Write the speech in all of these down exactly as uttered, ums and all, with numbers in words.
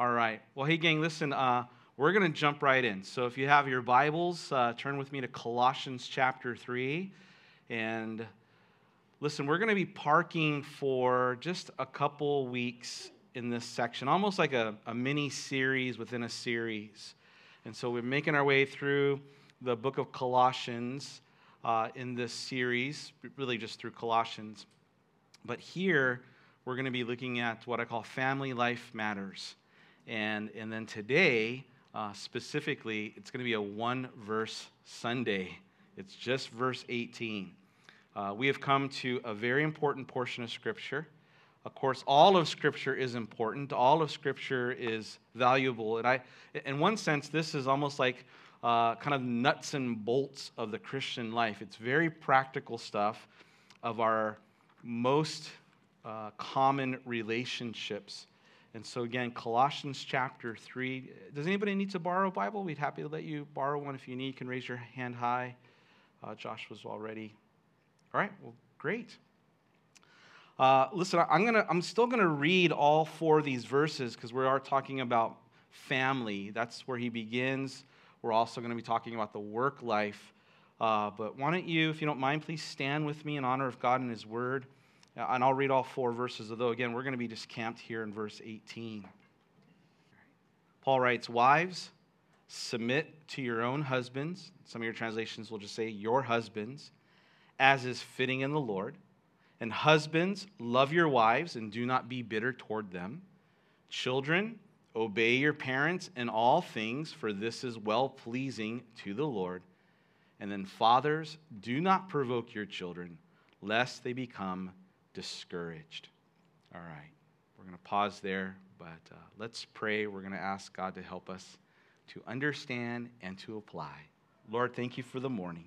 All right. Well, hey, gang, listen, uh, we're going to jump right in. So if you have your Bibles, uh, turn with me to Colossians chapter three. And listen, we're going to be parking for just a couple weeks in this section, almost like a, a mini series within a series. And so we're making our way through the book of Colossians uh, in this series, really just through Colossians. But here, we're going to be looking at what I call Family Life Matters. And, and then today, uh, specifically, it's going to be a one-verse Sunday. It's just verse eighteen. Uh, we have come to a very important portion of Scripture. Of course, all of Scripture is important. All of Scripture is valuable. And I, in one sense, this is almost like uh, kind of nuts and bolts of the Christian life. It's very practical stuff of our most uh, common relationships. And so again, Colossians chapter three. Does anybody need to borrow a Bible? We'd happy to let you borrow one if you need. You can raise your hand high. Uh, Josh was already. All right, well, great. Uh, listen, I'm gonna. I'm still gonna read all four of these verses because we are talking about family. That's where he begins. We're also going to be talking about the work life. Uh, but why don't you, if you don't mind, please stand with me in honor of God and His Word. And I'll read all four verses, although, again, we're going to be just camped here in verse eighteen. Paul writes, "Wives, submit to your own husbands." Some of your translations will just say, "your husbands, as is fitting in the Lord. And husbands, love your wives and do not be bitter toward them. Children, obey your parents in all things, for this is well-pleasing to the Lord. And then fathers, do not provoke your children, lest they become discouraged." All right, we're going to pause there, but uh, let's pray. We're going to ask God to help us to understand and to apply. Lord, thank you for the morning.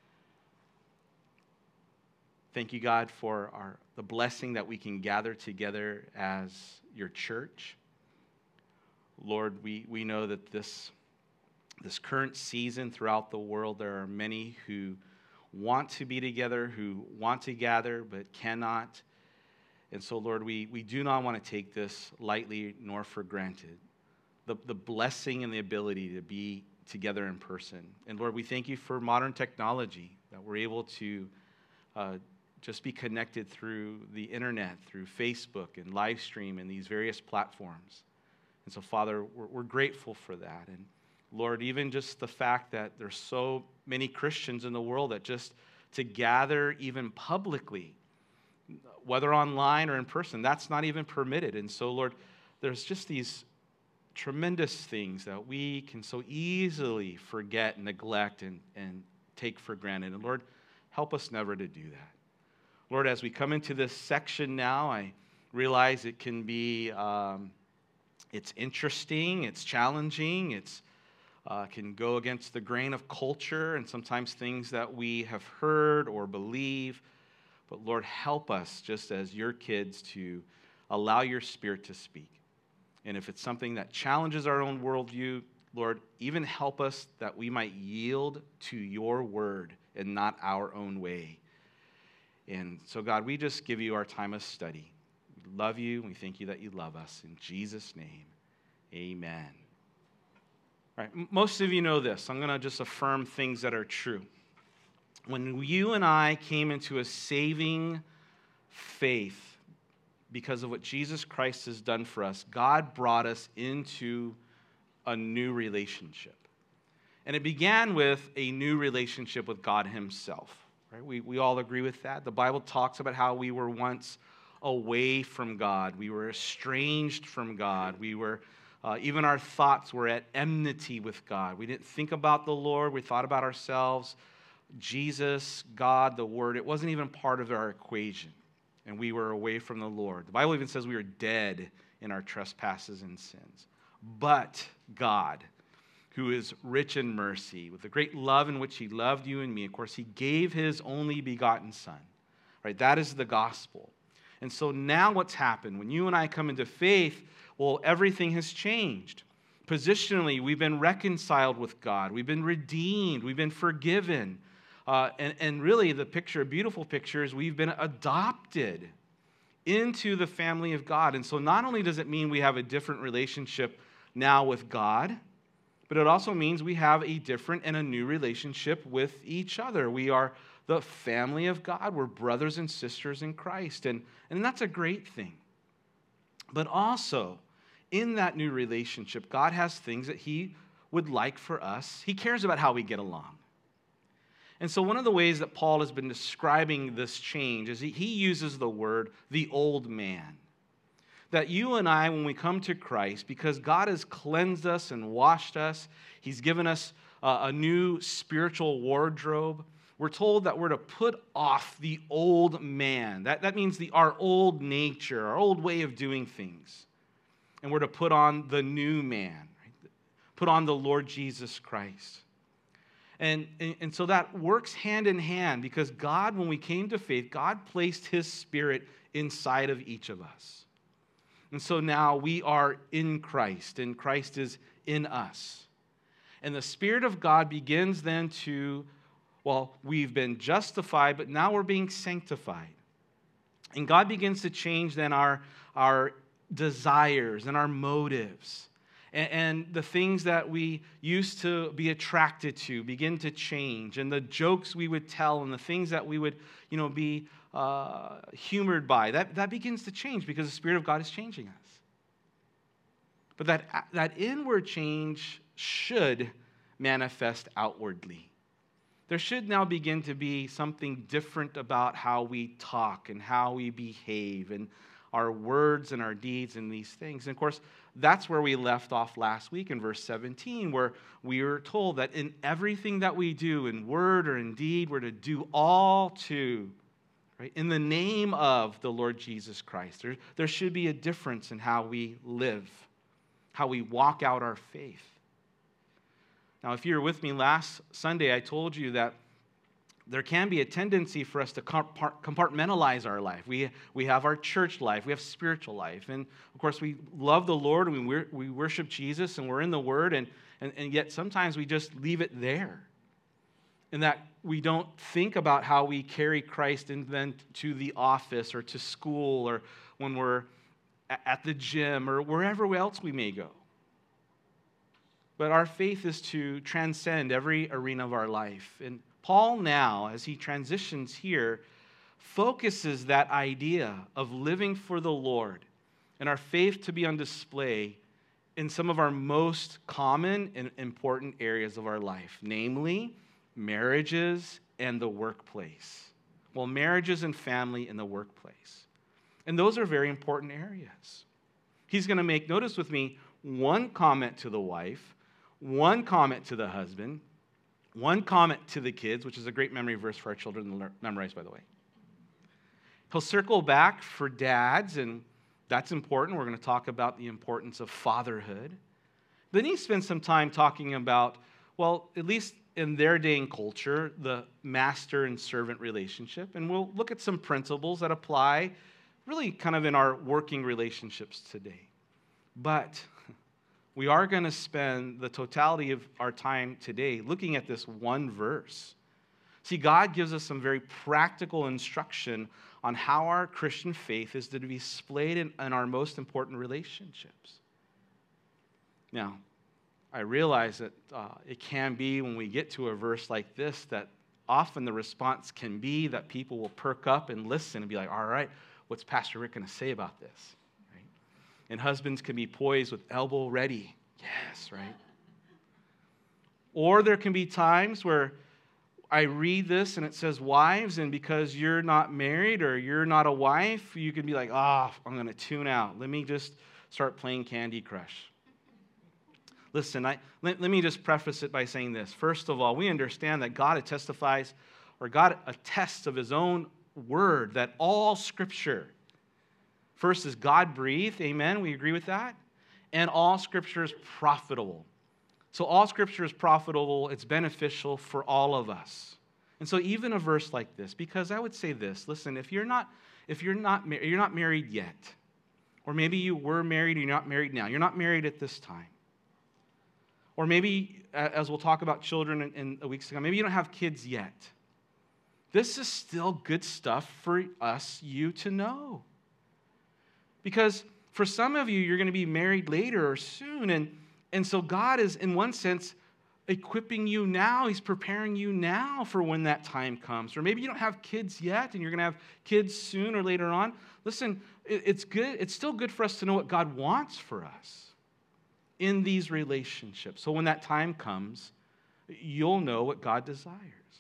Thank you, God, for our the blessing that we can gather together as your church. Lord, we, we know that this, this current season throughout the world, there are many who want to be together, who want to gather, but cannot. And so, Lord, we, we do not want to take this lightly nor for granted. The, the blessing and the ability to be together in person. And Lord, we thank you for modern technology, that we're able to uh, just be connected through the internet, through Facebook and live stream and these various platforms. And so, Father, we're, we're grateful for that. And Lord, even just the fact that there's so many Christians in the world that just to gather even publicly, whether online or in person, that's not even permitted. And so, Lord, there's just these tremendous things that we can so easily forget, neglect, and, and take for granted. And Lord, help us never to do that. Lord, as we come into this section now, I realize it can be, um, it's interesting, it's challenging, it's Uh, can go against the grain of culture and sometimes things that we have heard or believe. But Lord, help us just as your kids to allow your Spirit to speak. And if it's something that challenges our own worldview, Lord, even help us that we might yield to your word and not our own way. And so, God, we just give you our time of study. We love you, and we thank you that you love us. In Jesus' name, amen. All right, most of you know this. I'm going to just affirm things that are true. When you and I came into a saving faith because of what Jesus Christ has done for us, God brought us into a new relationship. And it began with a new relationship with God himself. Right? We, we all agree with that. The Bible talks about how we were once away from God. We were estranged from God. We were Uh, even our thoughts were at enmity with God. We didn't think about the Lord. We thought about ourselves. Jesus, God, the Word, it wasn't even part of our equation. And we were away from the Lord. The Bible even says we were dead in our trespasses and sins. But God, who is rich in mercy, with the great love in which he loved you and me, of course, he gave his only begotten Son. Right? That is the gospel. And so now what's happened? When you and I come into faith, well, everything has changed. Positionally, we've been reconciled with God. We've been redeemed. We've been forgiven. Uh, and, and really, the picture, a beautiful picture, is we've been adopted into the family of God. And so not only does it mean we have a different relationship now with God, but it also means we have a different and a new relationship with each other. We are the family of God. We're brothers and sisters in Christ, and, and that's a great thing. But also, in that new relationship, God has things that he would like for us. He cares about how we get along. And so one of the ways that Paul has been describing this change is he, he uses the word, the old man. That you and I, when we come to Christ, because God has cleansed us and washed us, he's given us uh, a new spiritual wardrobe, we're told that we're to put off the old man. That, that means the, our old nature, our old way of doing things. And we're to put on the new man, right? Put on the Lord Jesus Christ. And, and, and so that works hand in hand because God, when we came to faith, God placed his Spirit inside of each of us. And so now we are in Christ, and Christ is in us. And the Spirit of God begins then to, well, we've been justified, but now we're being sanctified. And God begins to change then our, our desires and our motives. And, and the things that we used to be attracted to begin to change. And the jokes we would tell and the things that we would, you know, be uh, humored by, that, that begins to change because the Spirit of God is changing us. But that, that inward change should manifest outwardly. There should now begin to be something different about how we talk and how we behave and our words and our deeds and these things. And of course, that's where we left off last week in verse seventeen, where we were told that in everything that we do, in word or in deed, we're to do all to, right, in the name of the Lord Jesus Christ. There, there should be a difference in how we live, how we walk out our faith. Now, if you were with me last Sunday, I told you that there can be a tendency for us to compartmentalize our life. We, we have our church life, we have spiritual life, and of course we love the Lord, and we, we worship Jesus, and we're in the Word, and, and, and yet sometimes we just leave it there. And that we don't think about how we carry Christ and then to the office or to school or when we're at the gym or wherever else we may go. But our faith is to transcend every arena of our life. And Paul now, as he transitions here, focuses that idea of living for the Lord and our faith to be on display in some of our most common and important areas of our life, namely marriages and the workplace. Well, marriages and family in the workplace. And those are very important areas. He's going to make, notice with me, one comment to the wife, one comment to the husband, one comment to the kids, which is a great memory verse for our children to memorize, by the way. He'll circle back for dads, and that's important. We're going to talk about the importance of fatherhood. Then he spends some time talking about, well, at least in their day and culture, the master and servant relationship. And we'll look at some principles that apply really kind of in our working relationships today. But we are going to spend the totality of our time today looking at this one verse. See, God gives us some very practical instruction on how our Christian faith is to be displayed in, in our most important relationships. Now, I realize that uh, it can be when we get to a verse like this that often the response can be that people will perk up and listen and be like, all right, what's Pastor Rick going to say about this? And husbands can be poised with elbow ready. Yes, right? Or there can be times where I read this and it says wives, and because you're not married or you're not a wife, you can be like, ah, oh, I'm going to tune out. Let me just start playing Candy Crush. Listen, I, let, let me just preface it by saying this. First of all, we understand that God testifies, or God attests of his own word, that all Scripture, first is God-breathed, amen, we agree with that, and all Scripture is profitable. So all Scripture is profitable, it's beneficial for all of us. And so even a verse like this, because I would say this, listen, if you're not, if you're not, you're not married yet, or maybe you were married and you're not married now, you're not married at this time, or maybe, as we'll talk about children in, in a week's time, maybe you don't have kids yet. This is still good stuff for us, you to know. Because for some of you, you're going to be married later or soon. And, and so God is, in one sense, equipping you now. He's preparing you now for when that time comes. Or maybe you don't have kids yet and you're going to have kids soon or later on. Listen, it, it's good. It's still good for us to know what God wants for us in these relationships. So when that time comes, you'll know what God desires.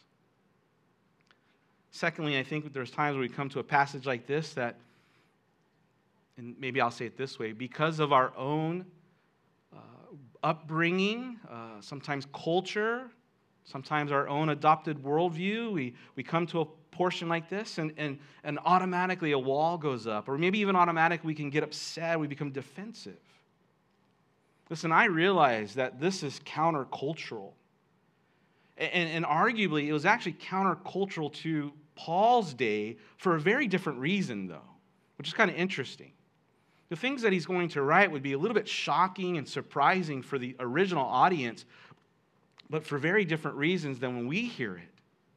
Secondly, I think there's times where we come to a passage like this that, and maybe I'll say it this way, because of our own uh, upbringing, uh, sometimes culture, sometimes our own adopted worldview, we, we come to a portion like this and, and, and automatically a wall goes up. Or maybe even automatically we can get upset, we become defensive. Listen, I realize that this is countercultural. And, and arguably, it was actually countercultural to Paul's day for a very different reason, though, which is kind of interesting. The things that he's going to write would be a little bit shocking and surprising for the original audience, but for very different reasons than when we hear it.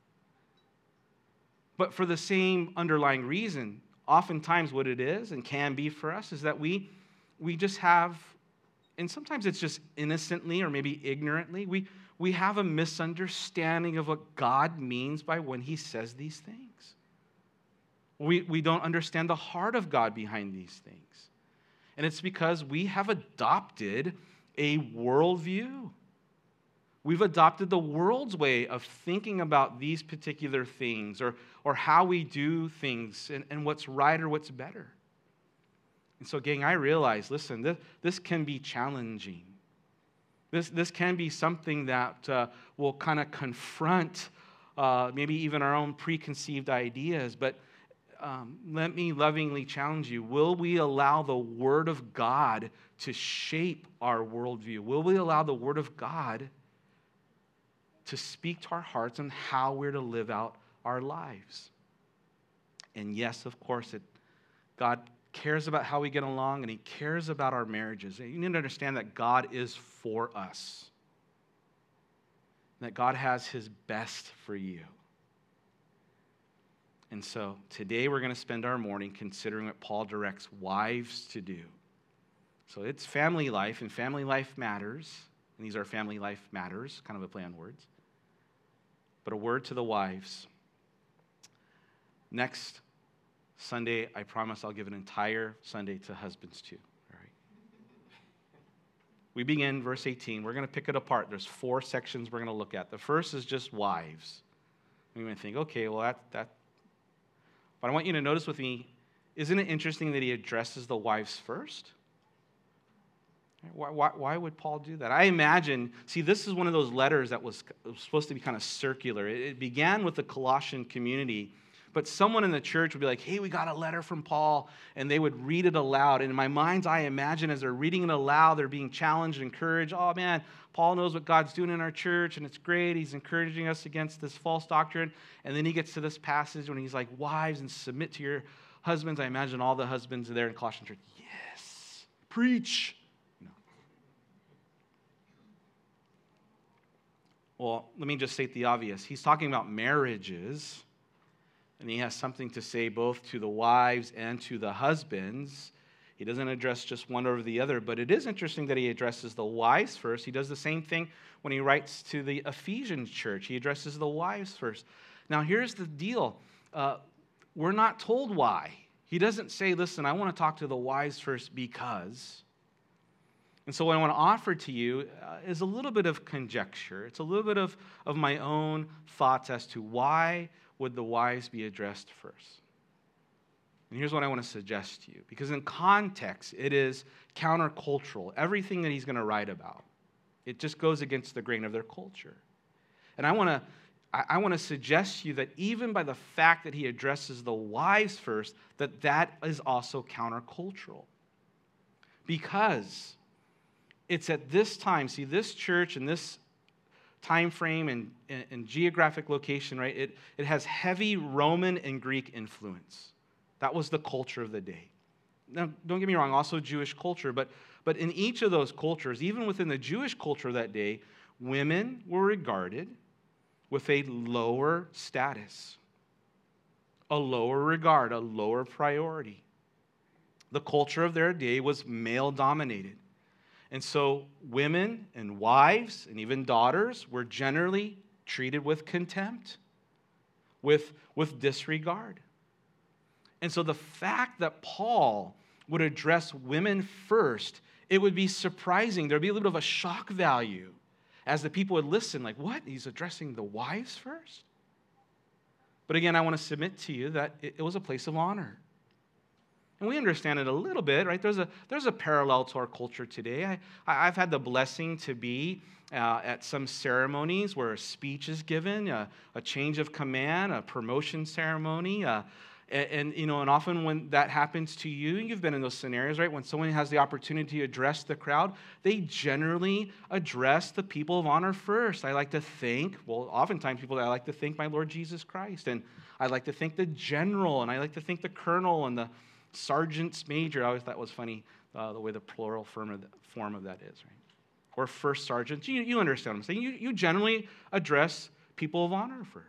But for the same underlying reason, oftentimes what it is and can be for us is that we, we just have, and sometimes it's just innocently or maybe ignorantly, we, we have a misunderstanding of what God means by when he says these things. We, we don't understand the heart of God behind these things. And it's because we have adopted a worldview. We've adopted the world's way of thinking about these particular things or, or how we do things and, and what's right or what's better. And so, gang, I realize, listen, this, this can be challenging. This, this can be something that uh, will kind of confront uh, maybe even our own preconceived ideas. But um, let me lovingly challenge you. Will we allow the Word of God to shape our worldview? Will we allow the Word of God to speak to our hearts on how we're to live out our lives? And yes, of course, it, God cares about how we get along, and he cares about our marriages. You need to understand that God is for us, that God has his best for you. And so today we're going to spend our morning considering what Paul directs wives to do. So it's family life, and family life matters, and these are family life matters, kind of a play on words. But a word to the wives. Next Sunday, I promise I'll give an entire Sunday to husbands too. All right. We begin verse eighteen. We're going to pick it apart. There's four sections we're going to look at. The first is just wives. We might think, okay, well, that, that. But I want you to notice with me, isn't it interesting that he addresses the wives first? Why, why, why would Paul do that? I imagine, see, this is one of those letters that was, was supposed to be kind of circular. It, it began with the Colossian community, but someone in the church would be like, hey, we got a letter from Paul, and they would read it aloud. And in my mind's eye, I imagine as they're reading it aloud, they're being challenged, encouraged. Oh, man, Paul knows what God's doing in our church, and it's great. He's encouraging us against this false doctrine. And then he gets to this passage when he's like, wives, and submit to your husbands. I imagine all the husbands there in Colossian church, yes, preach. Well, let me just state the obvious. He's talking about marriages, and he has something to say both to the wives and to the husbands. He doesn't address just one over the other, but it is interesting that he addresses the wives first. He does the same thing when he writes to the Ephesians church. He addresses the wives first. Now, here's the deal. Uh, we're not told why. He doesn't say, listen, I want to talk to the wives first because... And so what I want to offer to you uh, is a little bit of conjecture. It's a little bit of, of my own thoughts as to why would the wives be addressed first. And here's what I want to suggest to you. Because in context, it is countercultural. Everything that he's going to write about, it just goes against the grain of their culture. And I want to I, I want to suggest to you that even by the fact that he addresses the wives first, that that is also countercultural. Because it's at this time, see, this church and this time frame and, and, and geographic location, right, it, it has heavy Roman and Greek influence. That was the culture of the day. Now, don't get me wrong, also Jewish culture, but, but in each of those cultures, even within the Jewish culture of that day, women were regarded with a lower status, a lower regard, a lower priority. The culture of their day was male-dominated. And so women and wives and even daughters were generally treated with contempt, with, with disregard. And so the fact that Paul would address women first, it would be surprising. There'd be a little bit of a shock value as the people would listen, like, what? He's addressing the wives first? But again, I want to submit to you that it, it was a place of honor. And we understand it a little bit, right? There's a, there's a parallel to our culture today. I, I've had the blessing to be uh, at some ceremonies where a speech is given, a, a change of command, a promotion ceremony, uh, and, and, you know, and often when that happens to you, you've been in those scenarios, right? When someone has the opportunity to address the crowd, they generally address the people of honor first. I like to thank, well, oftentimes people, I like to thank my Lord Jesus Christ, and I like to thank the general, and I like to thank the colonel and the sergeant's major. I always thought was funny uh, the way the plural form of, the, form of that is, right? Or first sergeant. You, you understand what I'm saying. You, you generally address people of honor first.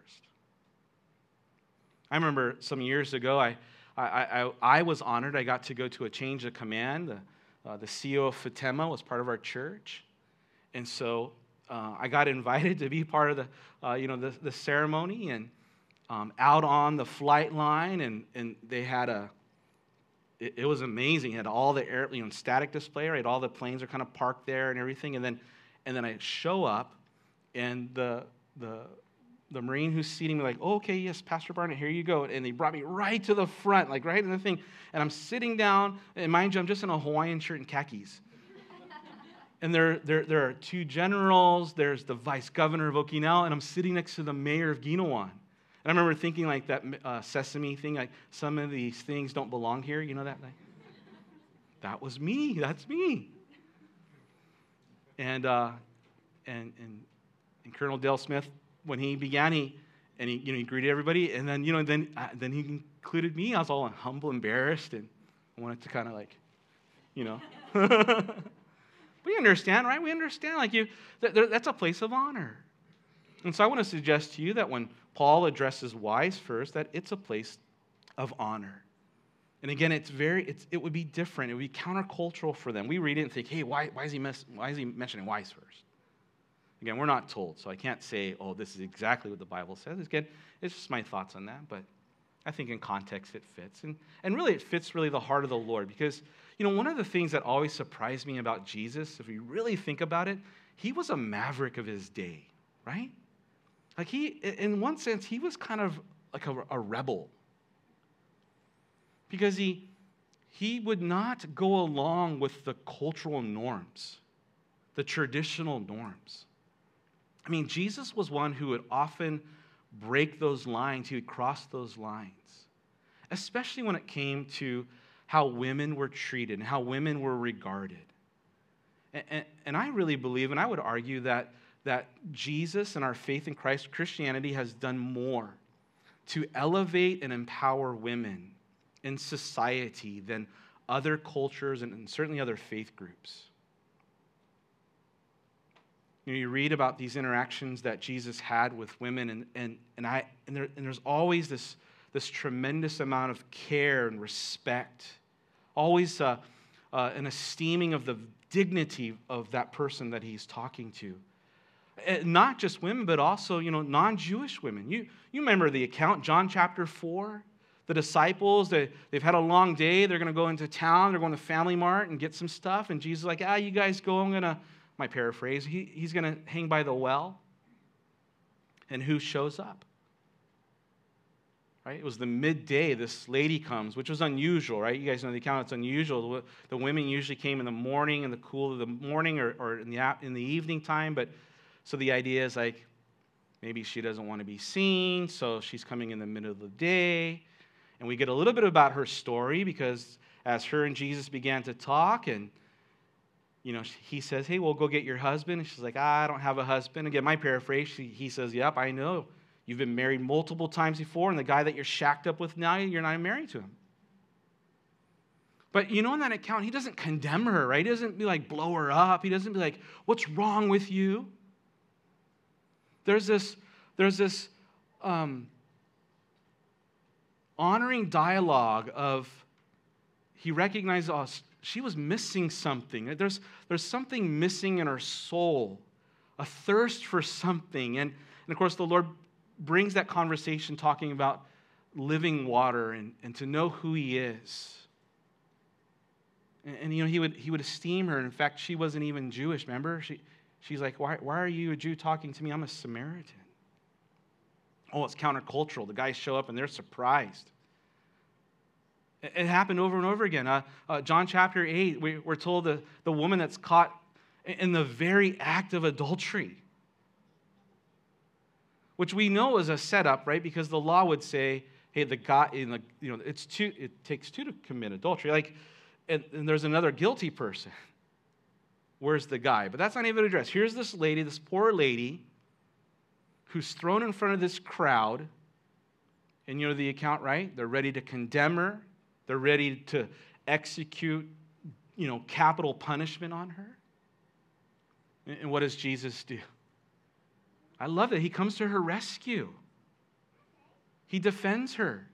I remember some years ago, I, I, I, I was honored. I got to go to a change of command. The, uh, the C E O of Fatema was part of our church. And so uh, I got invited to be part of the, uh, you know, the, the ceremony, and um, out on the flight line, and, and they had a, It, it was amazing. It had all the air, you know, static display, right? All the planes are kind of parked there and everything. And then, and then I show up, and the the the Marine who's seating me, like, oh, okay, yes, Pastor Barnett, here you go. And they brought me right to the front, like right in the thing. And I'm sitting down, and mind you, I'm just in a Hawaiian shirt and khakis. And there, there, there are two generals. There's the vice governor of Okinawa, and I'm sitting next to the mayor of Ginowan. And I remember thinking like that uh, Sesame thing, like some of these things don't belong here. You know that? Like, that was me. That's me. And, uh, and and and Colonel Dale Smith, when he began, he and he you know he greeted everybody, and then you know then uh, then he included me. I was all humble, embarrassed, and I wanted to kind of like, you know. We understand, right? We understand. Like you, that, that's a place of honor. And so I want to suggest to you that when Paul addresses wives first, that it's a place of honor. And again, it's very, it's, it would be different. It would be countercultural for them. We read it and think, hey, why, why, is he mess, why is he mentioning wives first? Again, we're not told, so I can't say, oh, this is exactly what the Bible says. Again, it's just my thoughts on that, but I think in context it fits. And, and really, it fits really the heart of the Lord, because, you know, one of the things that always surprised me about Jesus, if we really think about it, he was a maverick of his day, right? Like he, in one sense, he was kind of like a, a rebel, because he, he would not go along with the cultural norms, the traditional norms. I mean, Jesus was one who would often break those lines. He would cross those lines, especially when it came to how women were treated and how women were regarded. And, and, and I really believe, and I would argue that that Jesus and our faith in Christ, Christianity, has done more to elevate and empower women in society than other cultures and, and certainly other faith groups. You know, you read about these interactions that Jesus had with women, and and and I and, there, and there's always this this tremendous amount of care and respect, always uh, uh, an esteeming of the dignity of that person that he's talking to. Not just women, but also, you know, non-Jewish women. You you remember the account, John chapter four? The disciples, they, they've had a long day. They're going to go into town. They're going to Family Mart and get some stuff. And Jesus is like, ah, you guys go. I'm going to, my paraphrase, he, he's going to hang by the well. And who shows up? Right? It was the midday. This lady comes, which was unusual, right? You guys know the account. It's unusual. The, the women usually came in the morning, in the cool of the morning, or, or in the in the evening time. But so the idea is like, maybe she doesn't want to be seen, so she's coming in the middle of the day. And we get a little bit about her story, because as her and Jesus began to talk, and you know, he says, hey, well, go get your husband. And she's like, ah, I don't have a husband. Again, my paraphrase, she, he says, yep, I know. You've been married multiple times before, and the guy that you're shacked up with now, you're not married to him. But you know, in that account, he doesn't condemn her, right? He doesn't be like, blow her up. He doesn't be like, what's wrong with you? There's this, there's this um, honoring dialogue of he recognized, oh, she was missing something. There's, there's something missing in her soul, a thirst for something. And, and of course, the Lord brings that conversation talking about living water and, and to know who he is. And, and you know, he would he would esteem her. In fact, she wasn't even Jewish, remember? She she's like, why, why are you a Jew talking to me? I'm a Samaritan. Oh, it's countercultural. The guys show up and they're surprised. It, it happened over and over again. Uh, uh, John chapter eight, we, we're told the, the woman that's caught in the very act of adultery, which we know is a setup, right? Because the law would say, hey, the guy, in the, you know, it's two, it takes two to commit adultery. Like, and, and there's another guilty person. Where's the guy? But that's not even addressed. Here's this lady, this poor lady, who's thrown in front of this crowd. And you know the account, right? They're ready to condemn her. They're ready to execute, you know, capital punishment on her. And, and what does Jesus do? I love that he comes to her rescue. He defends her.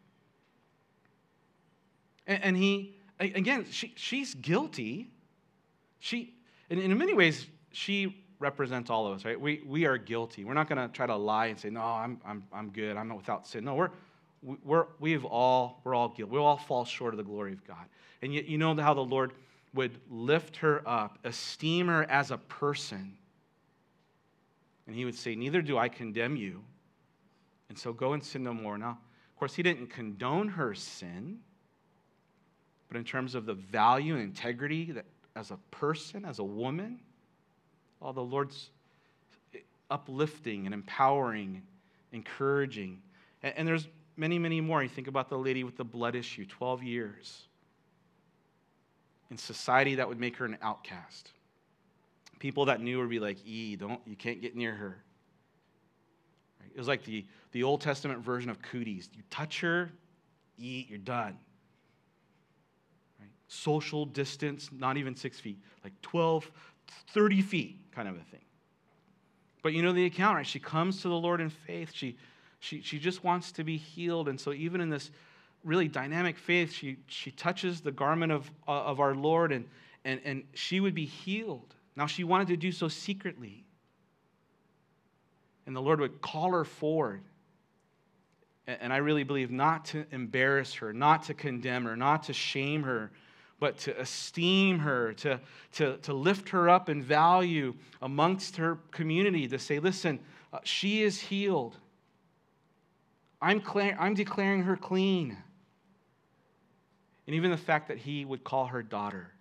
And, and he, again, she, she's guilty. She, and in many ways, she represents all of us, right? We we are guilty. We're not going to try to lie and say, no, I'm I'm I'm good. I'm not without sin. No, we're we're we've all we're all guilty. We all fall short of the glory of God. And yet, you know how the Lord would lift her up, esteem her as a person, and he would say, neither do I condemn you. And so go and sin no more. Now, of course, he didn't condone her sin, but in terms of the value and integrity that as a person, as a woman, oh, the Lord's uplifting and empowering, encouraging. And, and there's many, many more. You think about the lady with the blood issue, twelve years. In society, that would make her an outcast. People that knew her would be like, "E, don't, you can't get near her." Right? It was like the, the Old Testament version of cooties. You touch her, E, you're done. Right? Social distance, not even six feet, like twelve, thirty feet kind of a thing. But you know the account, right? She comes to the Lord in faith. She, she, she just wants to be healed. And so even in this really dynamic faith, she, she touches the garment of, uh, of our Lord, and, and, and she would be healed. Now, she wanted to do so secretly. And the Lord would call her forward. And, and I really believe not to embarrass her, not to condemn her, not to shame her, but to esteem her, to, to, to lift her up in value amongst her community, to say, listen, uh, she is healed. I'm, clear, I'm declaring her clean. And even the fact that he would call her daughter,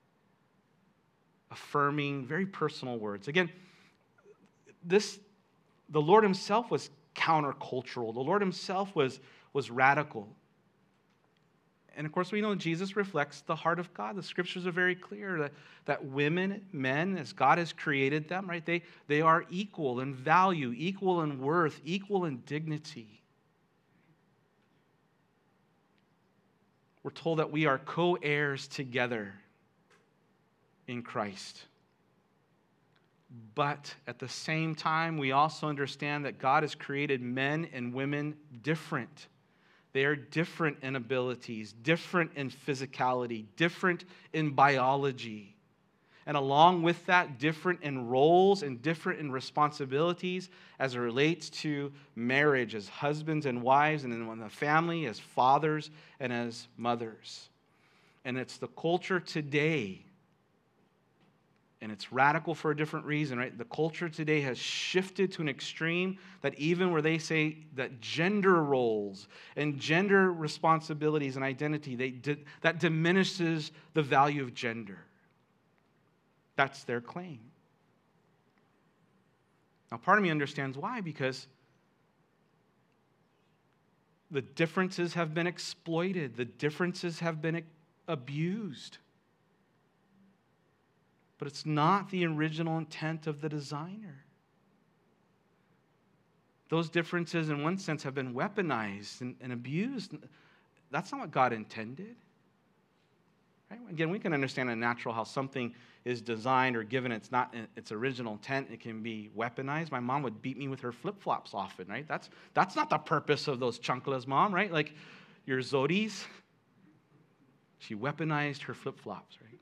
affirming, very personal words. Again, this, the Lord himself was countercultural. The Lord himself was, was radical. And of course, we know Jesus reflects the heart of God. The scriptures are very clear that, that women, men, as God has created them, right, they, they are equal in value, equal in worth, equal in dignity. We're told that we are co-heirs together in Christ. But at the same time, we also understand that God has created men and women different. They are different in abilities, different in physicality, different in biology. And along with that, different in roles and different in responsibilities as it relates to marriage as husbands and wives, and in the family as fathers and as mothers. And it's the culture today, and it's radical for a different reason, right? The culture today has shifted to an extreme that even where they say that gender roles and gender responsibilities and identity, they di- that diminishes the value of gender. That's their claim. Now, part of me understands why, because the differences have been exploited. The differences have been abused. But it's not the original intent of the designer. Those differences, in one sense, have been weaponized and, and abused. That's not what God intended. Right? Again, we can understand in natural how something is designed or given it's not its original intent. It can be weaponized. My mom would beat me with her flip-flops often, right? That's, that's not the purpose of those chanclas, Mom, right? Like your zodis. She weaponized her flip-flops, right?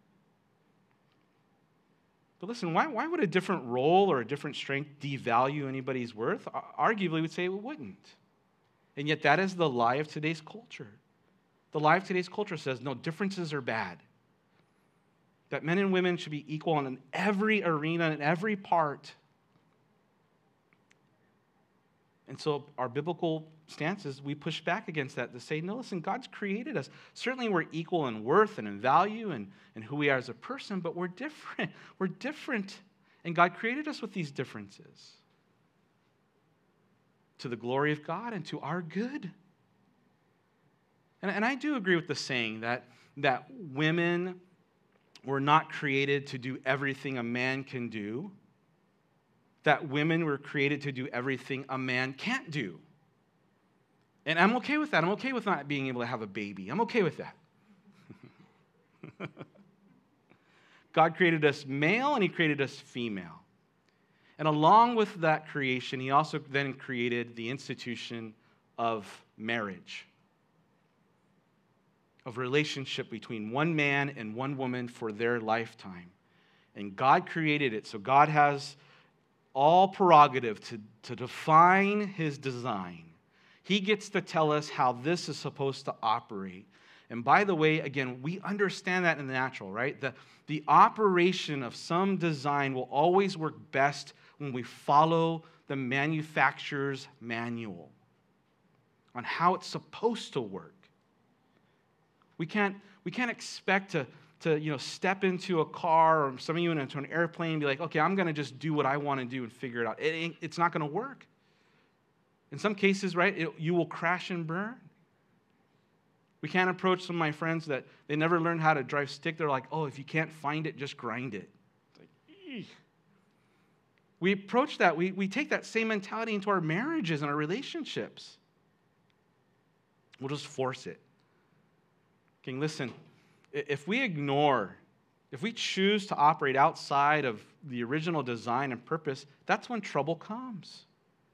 But listen, why, why would a different role or a different strength devalue anybody's worth? Arguably, we'd say it wouldn't. And yet that is the lie of today's culture. The lie of today's culture says, no, differences are bad. That men and women should be equal in every arena, in every part. And so our biblical stance is we push back against that to say, no, listen, God's created us. Certainly we're equal in worth and in value and, and who we are as a person, but we're different. We're different. And God created us with these differences to the glory of God and to our good. And, and I do agree with the saying that, that women were not created to do everything a man can do, that women were created to do everything a man can't do. And I'm okay with that. I'm okay with not being able to have a baby. I'm okay with that. God created us male and he created us female. And along with that creation, he also then created the institution of marriage, of relationship between one man and one woman for their lifetime. And God created it. So God has all prerogative to, to define his design. He gets to tell us how this is supposed to operate. And by the way, again, we understand that in the natural, right? The, the operation of some design will always work best when we follow the manufacturer's manual on how it's supposed to work. We can't, we can't expect to, to you know, step into a car or some of you into an airplane and be like, okay, I'm going to just do what I want to do and figure it out. It ain't, it's not going to work. In some cases, right, it, you will crash and burn. We can't approach some of my friends that they never learned how to drive stick. They're like, oh, if you can't find it, just grind it. It's like, eesh. We approach that. We, we take that same mentality into our marriages and our relationships. We'll just force it. Okay, listen, if we ignore, if we choose to operate outside of the original design and purpose, that's when trouble comes.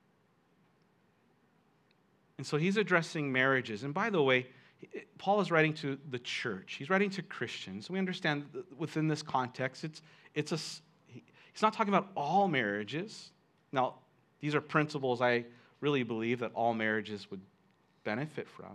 And so he's addressing marriages. And by the way, Paul is writing to the church. He's writing to Christians. We understand within this context, it's, it's a, he's not talking about all marriages. Now, these are principles I really believe that all marriages would benefit from.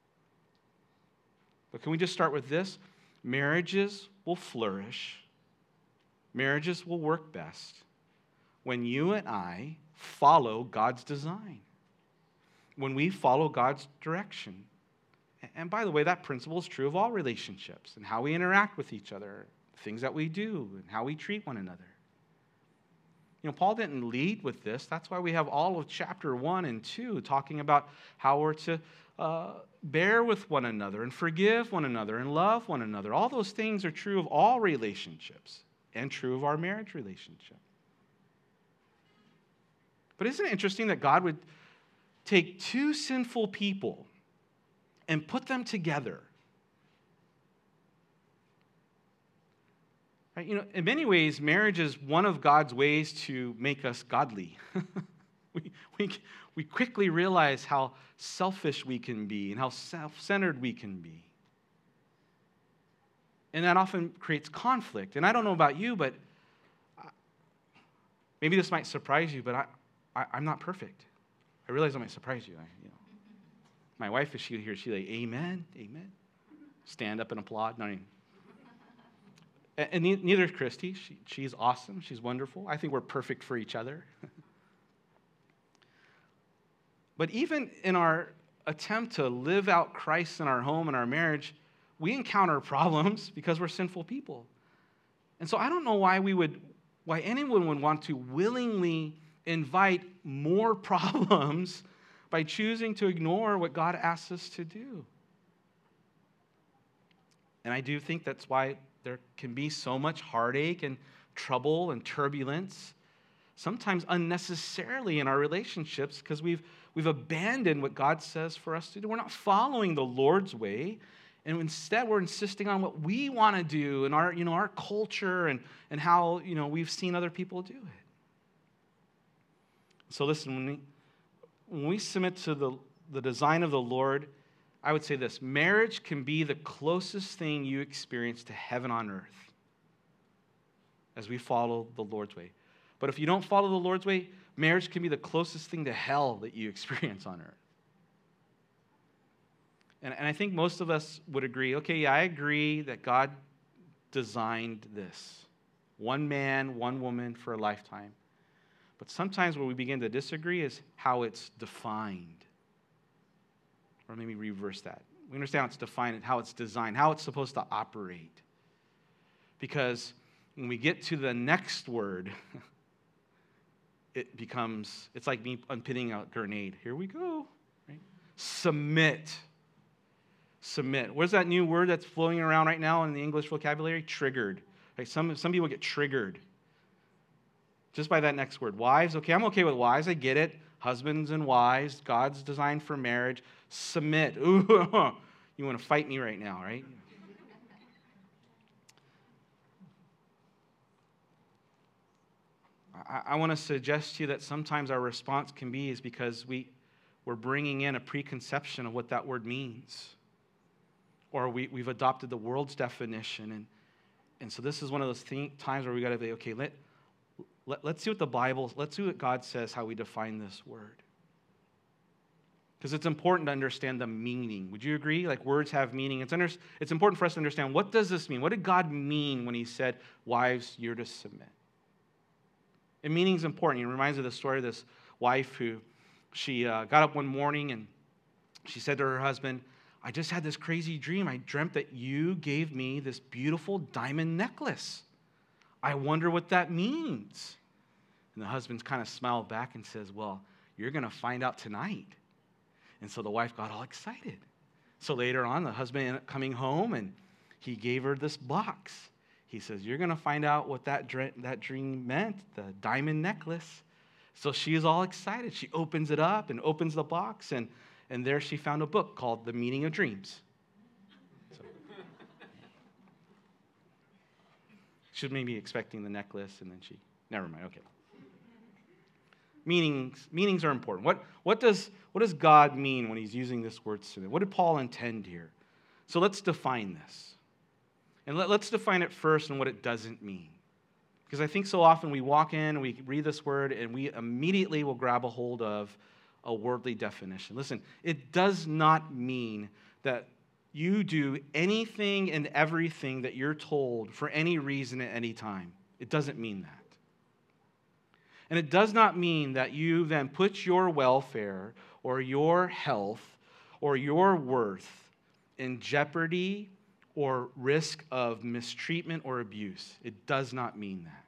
But can we just start with this? Marriages will flourish. Marriages will work best when you and I follow God's design, when we follow God's direction. And by the way, that principle is true of all relationships and how we interact with each other, things that we do, and how we treat one another. You know, Paul didn't lead with this. That's why we have all of chapter one and two talking about how we're to uh, bear with one another and forgive one another and love one another. All those things are true of all relationships and true of our marriage relationship. But isn't it interesting that God would take two sinful people and put them together? Right? You know, in many ways, marriage is one of God's ways to make us godly. we, we, we quickly realize how selfish we can be and how self-centered we can be. And that often creates conflict. And I don't know about you, but maybe this might surprise you, but I, I, I'm not perfect. I realize I might surprise you. I, you know, my wife, if she here, she's like, amen, amen. Stand up and applaud. No, I mean, and neither is Christy. She, she's awesome. She's wonderful. I think we're perfect for each other. But even in our attempt to live out Christ in our home and our marriage, we encounter problems because we're sinful people. And so I don't know why we would, why anyone would want to willingly invite more problems by choosing to ignore what God asks us to do. And I do think that's why there can be so much heartache and trouble and turbulence, sometimes unnecessarily in our relationships, because we've we've abandoned what God says for us to do. We're not following the Lord's way, and instead we're insisting on what we want to do in our, you know, our culture and, and how, you know, we've seen other people do it. So listen, when we, when we submit to the, the design of the Lord, I would say this: marriage can be the closest thing you experience to heaven on earth as we follow the Lord's way. But if you don't follow the Lord's way, marriage can be the closest thing to hell that you experience on earth. And, and I think most of us would agree, okay, yeah, I agree that God designed this. One man, one woman for a lifetime. But sometimes where we begin to disagree is how it's defined. Or maybe reverse that. We understand how it's defined, how it's designed, how it's supposed to operate. Because when we get to the next word, it becomes, it's like me unpinning a grenade. Here we go. Right? Submit. Submit. What's that new word that's flowing around right now in the English vocabulary? Triggered. Right? Some, some people get triggered just by that next word. Wives, okay, I'm okay with wives. I get it. Husbands and wives, God's designed for marriage. Submit. Ooh, you want to fight me right now, right? I, I want to suggest to you that sometimes our response can be is because we, we're bringing in a preconception of what that word means. Or we, we've adopted the world's definition. And, and so this is one of those th- times where we got to be, okay, let, let, let's see what the Bible, let's see what God says, how we define this word. Because it's important to understand the meaning. Would you agree? Like words have meaning. It's, under, it's important for us to understand, what does this mean? What did God mean when he said, wives, you're to submit? And meaning is important. It reminds me of the story of this wife who, she uh, got up one morning and she said to her husband, I just had this crazy dream. I dreamt that you gave me this beautiful diamond necklace. I wonder what that means. And the husband kind of smiled back and says, well, you're going to find out tonight. And so the wife got all excited. So later on, the husband ended up coming home and he gave her this box. He says, you're going to find out what that dream, that dream meant, the diamond necklace. So she is all excited. She opens it up and opens the box, and, and there she found a book called The Meaning of Dreams. So, she was maybe expecting the necklace, and then she, never mind, okay. Meanings, meanings are important. What, what, does, what does God mean when he's using this word submit? What did Paul intend here? So let's define this. And let, let's define it first and what it doesn't mean. Because I think so often we walk in, and we read this word, and we immediately will grab a hold of a worldly definition. Listen, it does not mean that you do anything and everything that you're told for any reason at any time. It doesn't mean that. And it does not mean that you then put your welfare or your health or your worth in jeopardy or risk of mistreatment or abuse. It does not mean that.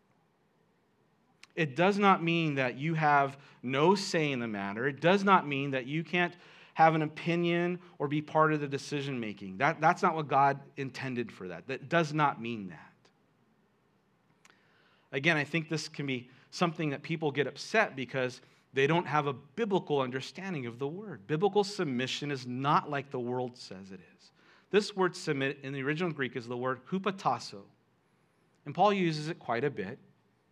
It does not mean that you have no say in the matter. It does not mean that you can't have an opinion or be part of the decision making. That, that's not what God intended for that. That does not mean that. Again, I think this can be something that people get upset because they don't have a biblical understanding of the word. Biblical submission is not like the world says it is. This word submit in the original Greek is the word hupotasso. And Paul uses it quite a bit.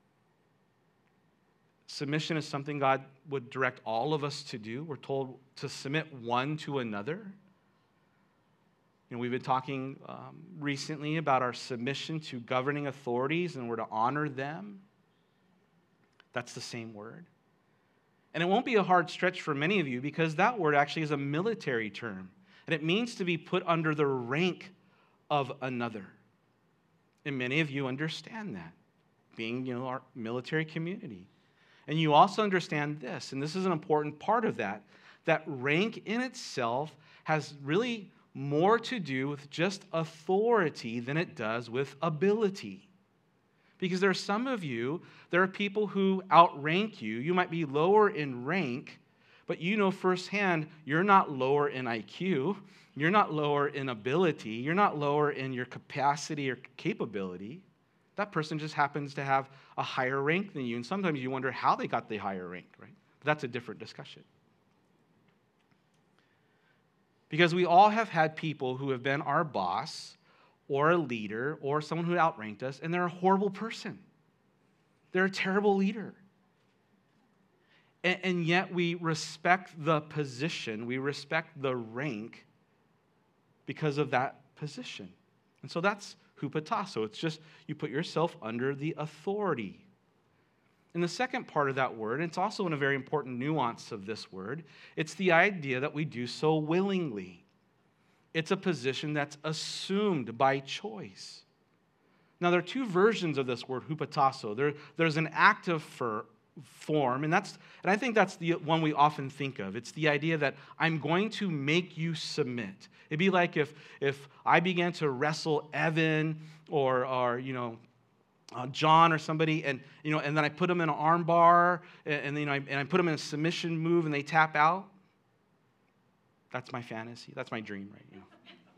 Submission is something God would direct all of us to do. We're told to submit one to another. You know, we've been talking um, recently about our submission to governing authorities, and we're to honor them. That's the same word. And it won't be a hard stretch for many of you because that word actually is a military term. And it means to be put under the rank of another. And many of you understand that, being, you know, our military community. And you also understand this, and this is an important part of that, that rank in itself has really more to do with just authority than it does with ability. Because there are some of you, there are people who outrank you. You might be lower in rank, but you know firsthand you're not lower in I Q. You're not lower in ability. You're not lower in your capacity or capability. That person just happens to have a higher rank than you. And sometimes you wonder how they got the higher rank, right? But that's a different discussion. Because we all have had people who have been our boss or a leader or someone who outranked us, and they're a horrible person. They're a terrible leader. And, and yet we respect the position, we respect the rank because of that position. And so that's hupotasso. It's just you put yourself under the authority. And the second part of that word, and it's also in a very important nuance of this word, it's the idea that we do so willingly. It's a position that's assumed by choice. Now, there are two versions of this word, hupotasso. There, there's an active for, form, and that's, and I think that's the one we often think of. It's the idea that I'm going to make you submit. It'd be like if, if I began to wrestle Evan or, or you know, uh, John or somebody, and you know, and then I put them in an arm bar, and, and you know, I, and I put them in a submission move, and they tap out. That's my fantasy. That's my dream, right? You know.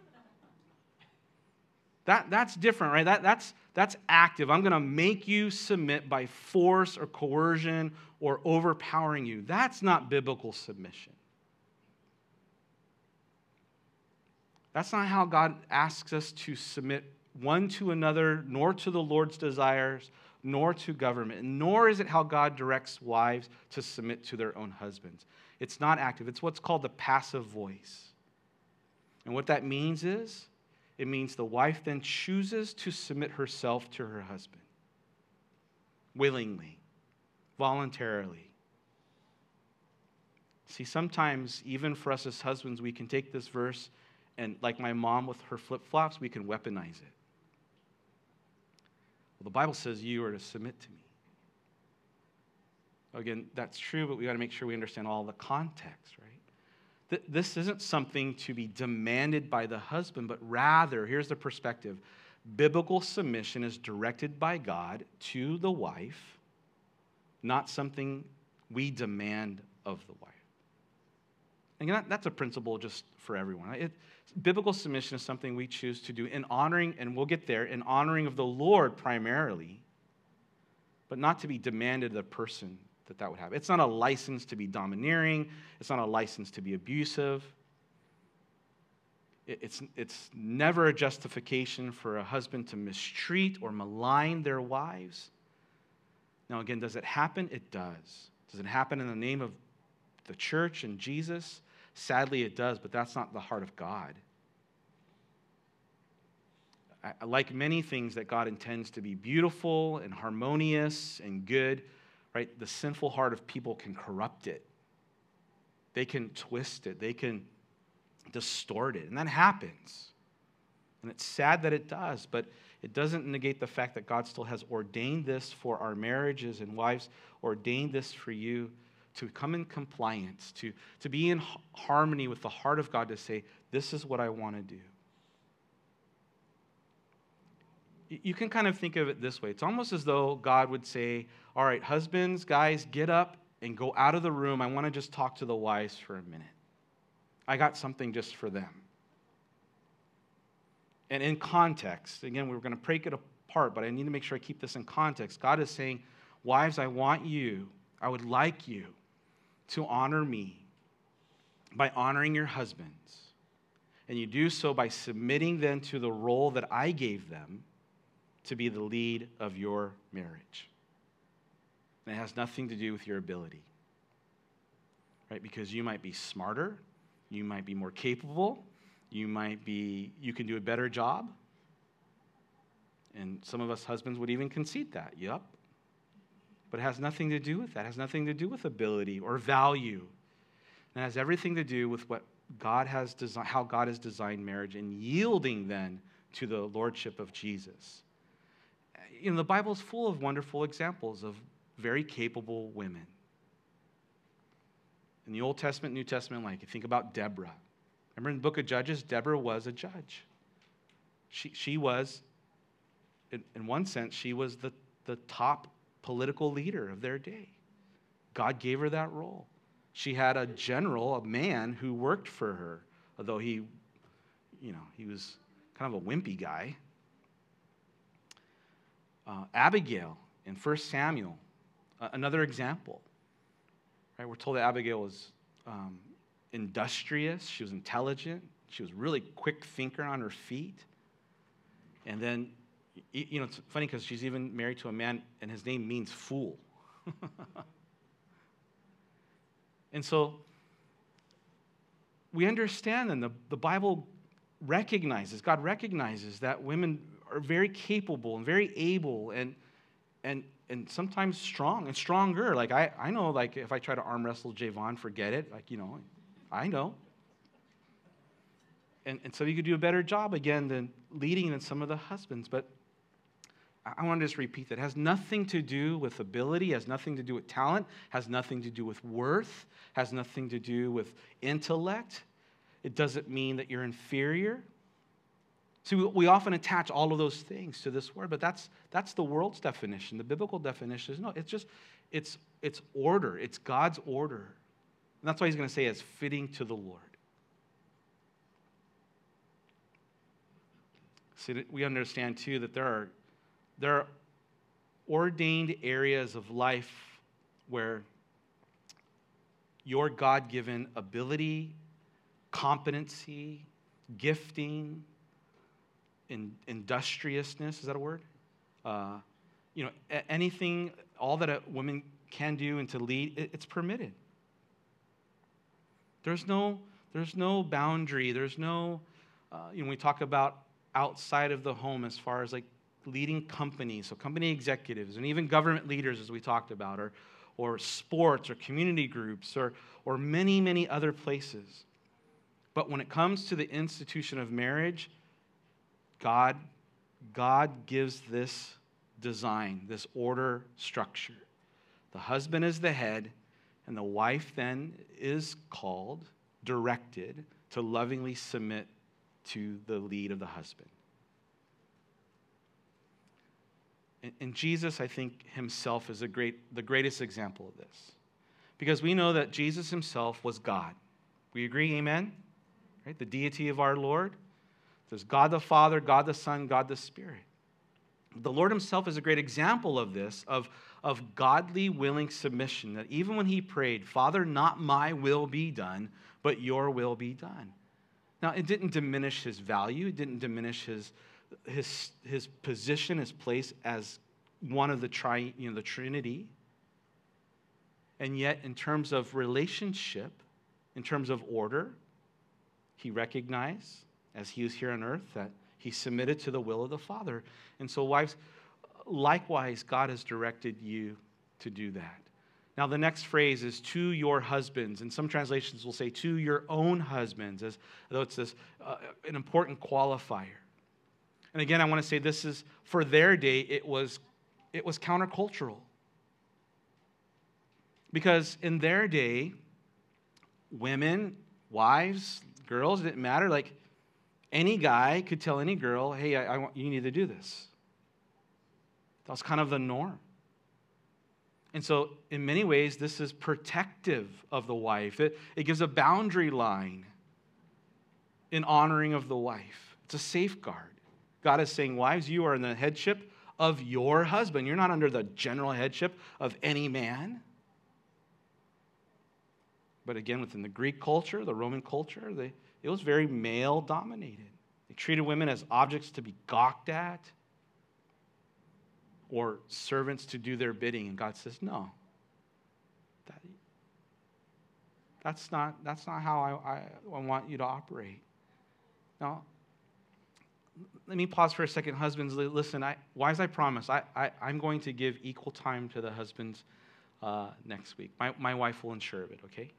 That, that's different, right? That, that's, that's active. I'm going to make you submit by force or coercion or overpowering you. That's not biblical submission. That's not how God asks us to submit one to another, nor to the Lord's desires, nor to government, nor is it how God directs wives to submit to their own husbands. It's not active. It's what's called the passive voice. And what that means is, it means the wife then chooses to submit herself to her husband willingly, voluntarily. See, sometimes, even for us as husbands, we can take this verse and, like my mom with her flip-flops, we can weaponize it. Well, the Bible says you are to submit to me. Again, that's true, but we got to make sure we understand all the context, right? This isn't something to be demanded by the husband, but rather, here's the perspective. Biblical submission is directed by God to the wife, not something we demand of the wife. And that, that's a principle just for everyone. It, biblical submission is something we choose to do in honoring, and we'll get there, in honoring of the Lord primarily, but not to be demanded of the person that that would have. It's not a license to be domineering. It's not a license to be abusive. It's, it's never a justification for a husband to mistreat or malign their wives. Now, again, does it happen? It does. Does it happen in the name of the church and Jesus? Sadly, it does, but that's not the heart of God. I, like many things that God intends to be beautiful and harmonious and good, right? The sinful heart of people can corrupt it. They can twist it. They can distort it. And that happens. And it's sad that it does, but it doesn't negate the fact that God still has ordained this for our marriages, and wives ordained this for you to come in compliance, to, to be in harmony with the heart of God, to say, this is what I want to do. You can kind of think of it this way. It's almost as though God would say, all right, husbands, guys, get up and go out of the room. I want to just talk to the wives for a minute. I got something just for them. And in context, again, we're going to break it apart, but I need to make sure I keep this in context. God is saying, wives, I want you, I would like you to honor me by honoring your husbands. And you do so by submitting them to the role that I gave them to be the lead of your marriage. And it has nothing to do with your ability, right? Because you might be smarter, you might be more capable, you might be, you can do a better job. And some of us husbands would even concede that, yep. But it has nothing to do with that. It has nothing to do with ability or value. It has everything to do with what God has designed, how God has designed marriage, and yielding then to the lordship of Jesus. You know, the Bible is full of wonderful examples of very capable women. In the Old Testament, New Testament, like you think about Deborah. Remember in the book of Judges, Deborah was a judge. She, she was, in, in one sense, she was the, the top political leader of their day. God gave her that role. She had a general, a man who worked for her, although he, you know, he was kind of a wimpy guy. Uh, Abigail in First Samuel, uh, another example. Right, we're told that Abigail was um, industrious. She was intelligent. She was really quick thinker on her feet. And then, you know, it's funny because she's even married to a man, and his name means fool. And so we understand then the, the Bible recognizes, God recognizes that women are very capable and very able and and and sometimes strong and stronger. Like I, I know, like if I try to arm wrestle Javon, forget it. Like, you know, I know. And, and so you could do a better job again than leading than some of the husbands. But I want to just repeat that. It has nothing to do with ability, has nothing to do with talent, has nothing to do with worth, has nothing to do with intellect. It doesn't mean that you're inferior. See, we, we often attach all of those things to this word, but that's that's the world's definition. The biblical definition is no, it's just, it's it's order. It's God's order. And that's why he's going to say it's fitting to the Lord. See, we understand too that there are there are ordained areas of life where your God-given ability, competency, gifting, in, industriousness, is that a word? Uh, you know, a- anything, all that a woman can do and to lead, it, it's permitted. There's no, there's no boundary. There's no, uh, you know, we talk about outside of the home as far as like leading companies, so company executives and even government leaders, as we talked about, or or sports or community groups or or many, many other places. But when it comes to the institution of marriage, God, God gives this design, this order structure. The husband is the head, and the wife then is called, directed to lovingly submit to the lead of the husband. And, and Jesus, I think, himself is a great, the greatest example of this. Because we know that Jesus himself was God. We agree, amen? Right? The deity of our Lord. There's God the Father, God the Son, God the Spirit. The Lord himself is a great example of this, of, of godly, willing submission, that even when he prayed, Father, not my will be done, but your will be done. Now, it didn't diminish his value. It didn't diminish his, his, his position, his place as one of the, tri, you know, the Trinity. And yet, in terms of relationship, in terms of order, he recognized, as he was here on earth, that he submitted to the will of the Father. And so, wives, likewise, God has directed you to do that. Now, the next phrase is to your husbands. And some translations will say to your own husbands, as though it's this, uh, an important qualifier. And again, I want to say this is, for their day, it was, it was countercultural. Because in their day, women, wives, girls, it didn't matter. Like, any guy could tell any girl, hey, I, I want, you need to do this. That was kind of the norm. And so, in many ways, this is protective of the wife. It, it gives a boundary line in honoring of the wife. It's a safeguard. God is saying, wives, you are in the headship of your husband. You're not under the general headship of any man. But again, within the Greek culture, the Roman culture, they, it was very male-dominated. They treated women as objects to be gawked at, or servants to do their bidding. And God says, no. That, that's, not, that's not how I, I, I want you to operate. Now, let me pause for a second. Husbands, listen, I, wives, I promise, I, I, I'm going to give equal time to the husbands uh, next week. My, my wife will ensure of it, okay?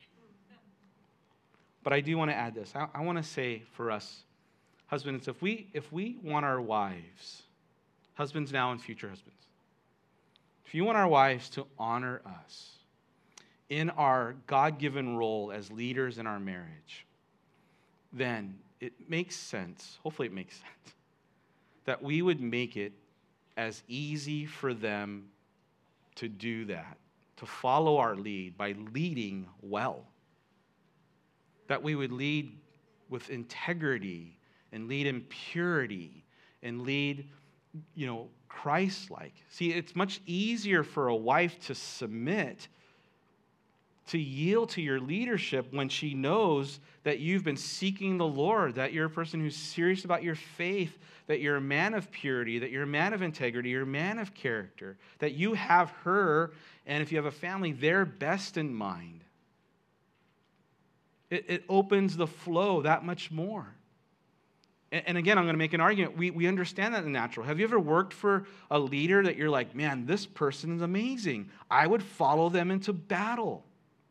But I do want to add this. I, I want to say for us, husbands, if we if we want our wives, husbands now and future husbands, if you want our wives to honor us in our God-given role as leaders in our marriage, then it makes sense, hopefully it makes sense, that we would make it as easy for them to do that, to follow our lead by leading well. That we would lead with integrity and lead in purity and lead, you know, Christ-like. See, it's much easier for a wife to submit, to yield to your leadership when she knows that you've been seeking the Lord, that you're a person who's serious about your faith, that you're a man of purity, that you're a man of integrity, you're a man of character, that you have her, and if you have a family, their best in mind. It, it opens the flow that much more. And, and again, I'm going to make an argument. We, we understand that in the natural. Have you ever worked for a leader that you're like, man, this person is amazing. I would follow them into battle.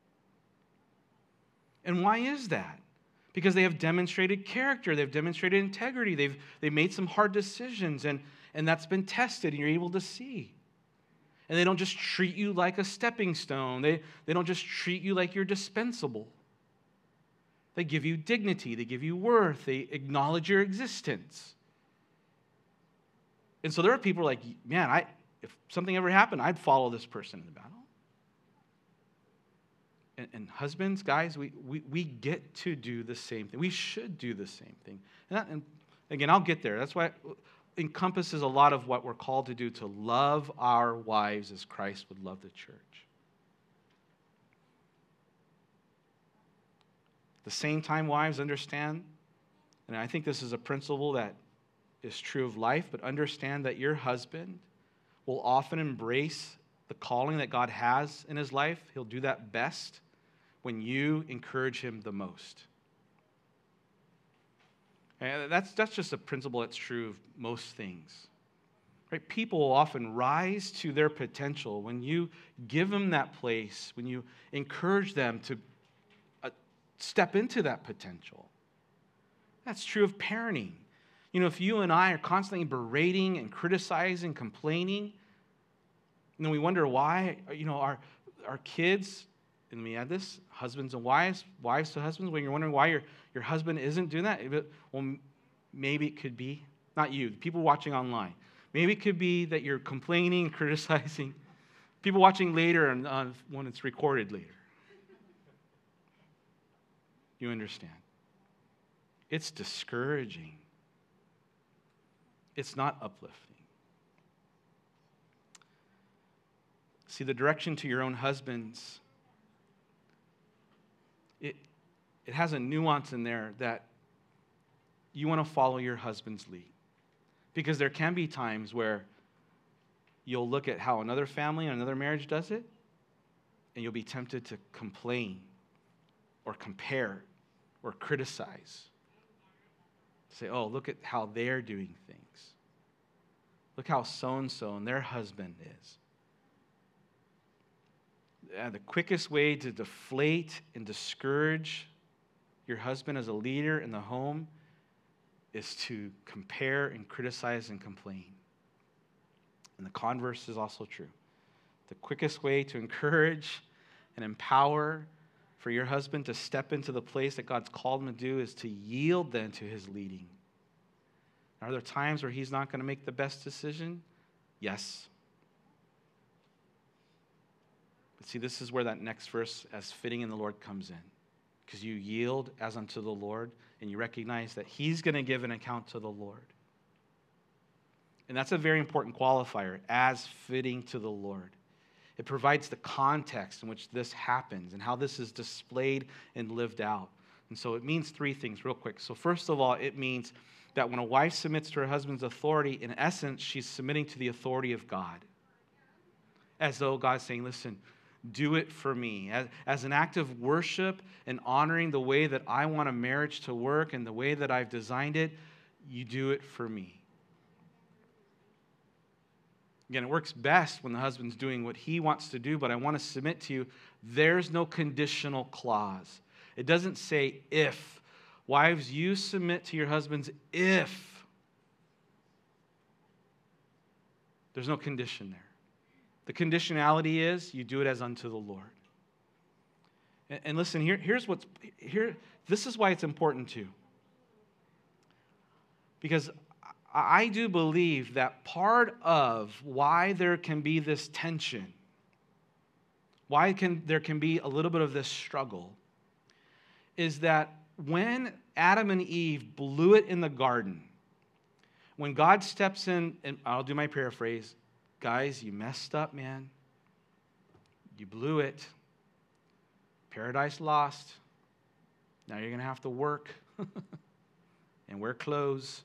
And why is that? Because they have demonstrated character. They've demonstrated integrity. They've, they've made some hard decisions, and, and that's been tested, and you're able to see. And they don't just treat you like a stepping stone. They, they don't just treat you like you're dispensable. They give you dignity. They give you worth. They acknowledge your existence. And so there are people who are like, man, I, if something ever happened, I'd follow this person in the battle. And, and husbands, guys, we, we, we get to do the same thing. We should do the same thing. And, that, and again, I'll get there. That's why it encompasses a lot of what we're called to do, to love our wives as Christ would love the church. At the same time, wives, understand, and I think this is a principle that is true of life, but understand that your husband will often embrace the calling that God has in his life. He'll do that best when you encourage him the most. And that's, that's just a principle that's true of most things. Right? People will often rise to their potential when you give them that place, when you encourage them to uh, step into that potential. That's true of parenting. You know, if you and I are constantly berating and criticizing, complaining, and then we wonder why, you know, our, our kids, and we add this, husbands and wives, wives to husbands, when you're wondering why your, your husband isn't doing that, well, maybe it could be, not you, people watching online. Maybe it could be that you're complaining, criticizing. People watching later and uh, when it's recorded later. You understand. It's discouraging. It's not uplifting. See, the direction to your own husbands, it, it has a nuance in there that you want to follow your husband's lead. Because there can be times where you'll look at how another family and another marriage does it, and you'll be tempted to complain or compare or criticize. Say, oh, look at how they're doing things. Look how so-and-so and their husband is. Uh, the quickest way to deflate and discourage your husband as a leader in the home is to compare and criticize and complain. And the converse is also true. The quickest way to encourage and empower for your husband to step into the place that God's called him to do is to yield then to his leading. Are there times where he's not going to make the best decision? Yes. But see, this is where that next verse, as fitting in the Lord, comes in. Because you yield as unto the Lord, and you recognize that he's going to give an account to the Lord. And that's a very important qualifier, as fitting to the Lord. It provides the context in which this happens and how this is displayed and lived out. And so it means three things real quick. So first of all, it means that when a wife submits to her husband's authority, in essence, she's submitting to the authority of God. As though God's saying, listen, do it for me. As, as an act of worship and honoring the way that I want a marriage to work and the way that I've designed it, you do it for me. Again, it works best when the husband's doing what he wants to do, but I want to submit to you, there's no conditional clause. It doesn't say if. Wives, you submit to your husbands if. There's no condition there. The conditionality is you do it as unto the Lord. And, and listen, here, here's what's here. This is why it's important too. Because I do believe that part of why there can be this tension, why can there can be a little bit of this struggle, is that when Adam and Eve blew it in the garden, when God steps in, and I'll do my paraphrase, guys, you messed up, man. You blew it. Paradise lost. Now you're going to have to work and wear clothes.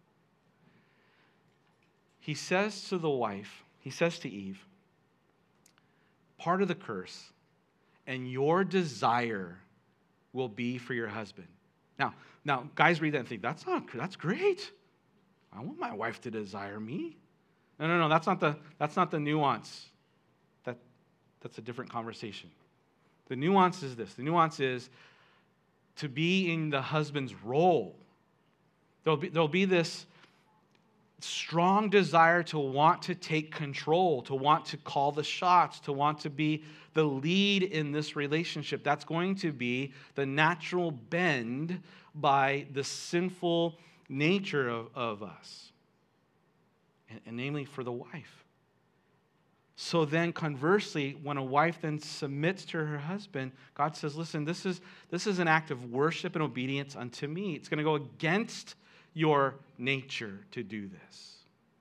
He says to the wife, he says to Eve, part of the curse and your desire will be for your husband. Now, now, guys read that and think, that's not, that's great. I want my wife to desire me. No, no, no, that's not the, that's not the nuance. That, that's a different conversation. The nuance is this. The nuance is to be in the husband's role. There'll be, there'll be this strong desire to want to take control, to want to call the shots, to want to be the lead in this relationship. That's going to be the natural bend by the sinful nature of, of us, and, and namely for the wife. So then conversely, when a wife then submits to her husband, God says, listen, this is, this is an act of worship and obedience unto me. It's going to go against your nature to do this.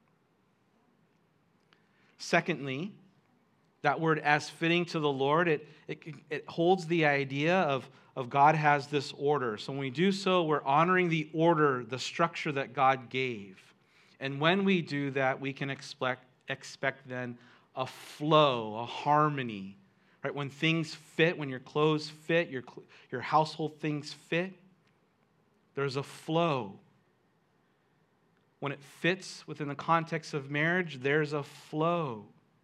Secondly, that word as fitting to the Lord, it, it, it holds the idea of, of God has this order. So when we do so, we're honoring the order, the structure that God gave. And when we do that, we can expect, expect then a flow, a harmony. Right? When things fit, when your clothes fit, your, your household things fit, there's a flow. When it fits within the context of marriage, there's a flow.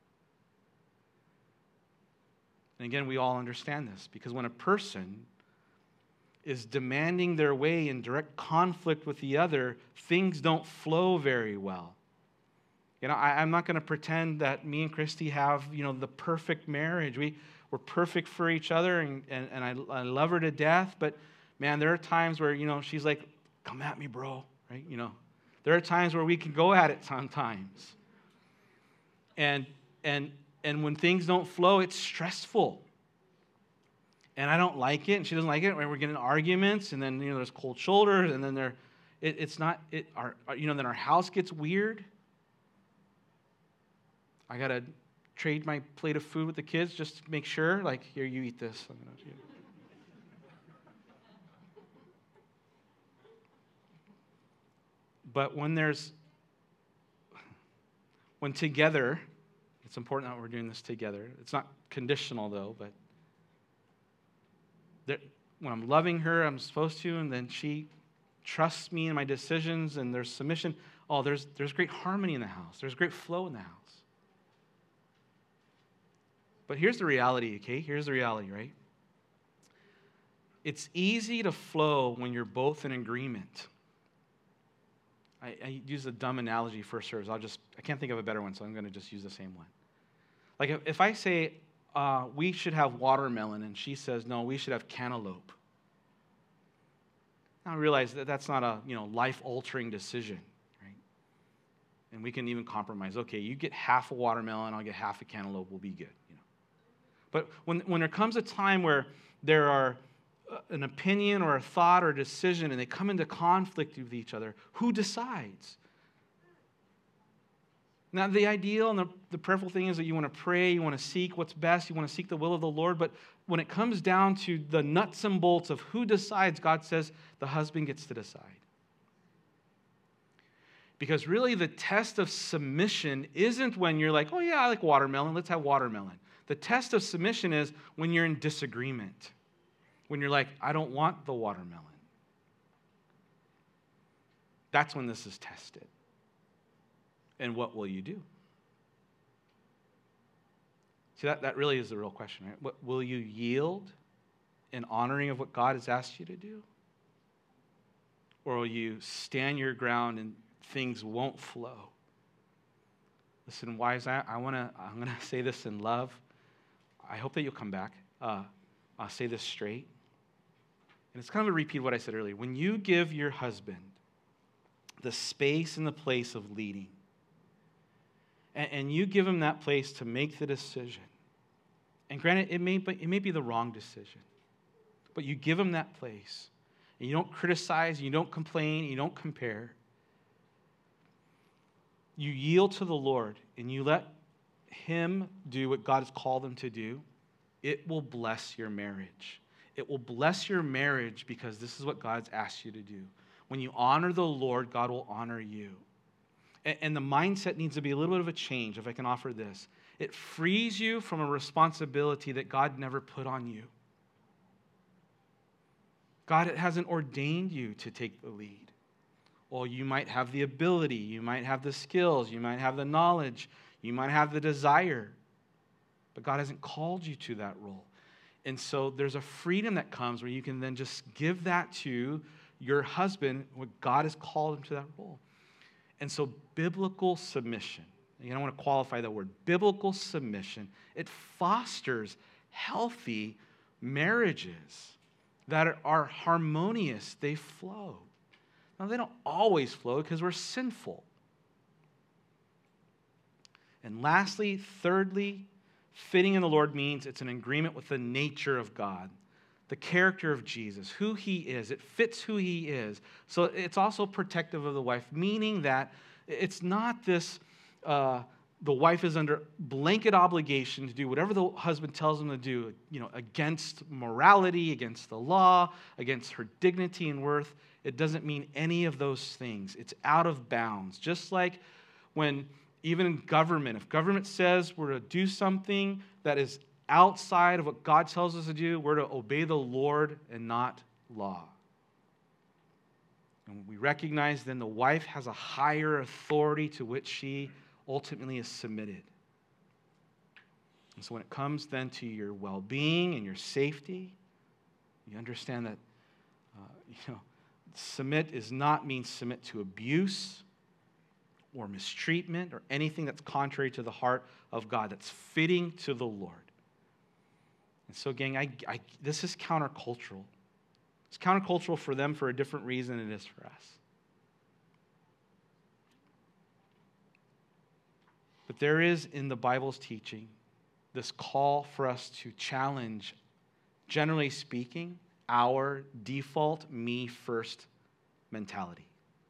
And again, we all understand this because when a person is demanding their way in direct conflict with the other, things don't flow very well. You know, I, I'm not going to pretend that me and Christy have, you know, the perfect marriage. We, we're perfect for each other, and, and, and I, I love her to death. But, man, there are times where, you know, she's like, come at me, bro, right? You know. There are times where we can go at it sometimes. And, and, and when things don't flow, it's stressful. And I don't like it, and she doesn't like it. We're getting arguments, and then, you know, there's cold shoulders, and then there, it, it's not, it, our, you know, then our house gets weird. I got to trade my plate of food with the kids just to make sure, like, here, you eat this. I'm gonna, you know. But when there's, when together, it's important that we're doing this together. It's not conditional, though, but there, when I'm loving her, I'm supposed to, and then she trusts me in my decisions, and there's submission. Oh, there's, there's great harmony in the house. There's great flow in the house. But here's the reality, okay? Here's the reality, right? It's easy to flow when you're both in agreement. I, I use a dumb analogy for service. I'll just, I can't think of a better one, so I'm going to just use the same one. Like if, if I say, uh, we should have watermelon, and she says, no, we should have cantaloupe. Now I realize that that's not a, you know, life-altering decision, right? And we can even compromise. Okay, you get half a watermelon, I'll get half a cantaloupe, we'll be good, you know. But when, when there comes a time where there are an opinion or a thought or a decision, and they come into conflict with each other, who decides? Now, the ideal and the, the prayerful thing is that you want to pray, you want to seek what's best, you want to seek the will of the Lord, but when it comes down to the nuts and bolts of who decides, God says the husband gets to decide. Because really the test of submission isn't when you're like, oh yeah, I like watermelon, let's have watermelon. The test of submission is when you're in disagreement. When you're like, I don't want the watermelon. That's when this is tested. And what will you do? See, that, that really is the real question, right? What, will you yield in honoring of what God has asked you to do? Or will you stand your ground and things won't flow? Listen, wives, I, I wanna, I'm going to say this in love. I hope that you'll come back. Uh, I'll say this straight. And it's kind of a repeat of what I said earlier. When you give your husband the space and the place of leading, and, and you give him that place to make the decision, and granted, it may, it may be the wrong decision, but you give him that place, and you don't criticize, you don't complain, you don't compare. You yield to the Lord, and you let him do what God has called him to do. It will bless your marriage. It will bless your marriage because this is what God's asked you to do. When you honor the Lord, God will honor you. And, and the mindset needs to be a little bit of a change, if I can offer this. It frees you from a responsibility that God never put on you. God hasn't ordained you to take the lead. Well, you might have the ability, you might have the skills, you might have the knowledge, you might have the desire, but God hasn't called you to that role. And so there's a freedom that comes where you can then just give that to your husband when God has called him to that role. And so biblical submission, again, I want to qualify that word, biblical submission, it fosters healthy marriages that are, are harmonious. They flow. Now, they don't always flow because we're sinful. And lastly, thirdly, fitting in the Lord means it's an agreement with the nature of God, the character of Jesus, who he is. It fits who he is. So it's also protective of the wife, meaning that it's not this, uh, the wife is under blanket obligation to do whatever the husband tells him to do, you know, against morality, against the law, against her dignity and worth. It doesn't mean any of those things. It's out of bounds. Just like when, even in government, if government says we're to do something that is outside of what God tells us to do, we're to obey the Lord and not law. And we recognize then the wife has a higher authority to which she ultimately is submitted. And so when it comes then to your well-being and your safety, you understand that uh, you know, submit is not mean submit to abuse or mistreatment or anything that's contrary to the heart of God, that's fitting to the Lord. And so, gang, I, I, this is countercultural. It's countercultural for them for a different reason than it is for us. But there is in the Bible's teaching this call for us to challenge, generally speaking, our default me first mentality.